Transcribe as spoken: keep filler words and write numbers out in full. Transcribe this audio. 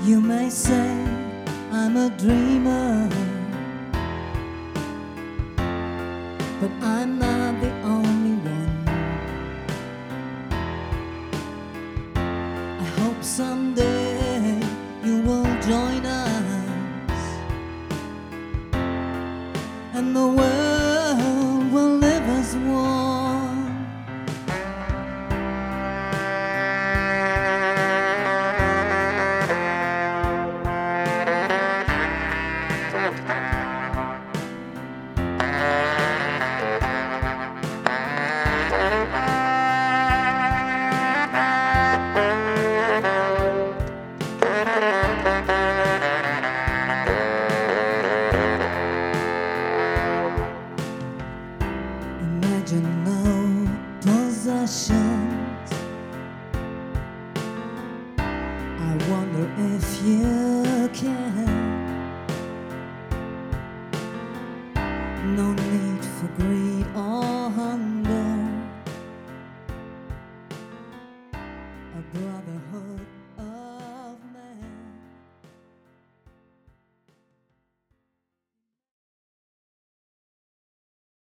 You may say I'm a dreamer, but I'm not the only one. I hope someday you will join us, and the world will live as one. Imagine no possessions. I wonder if you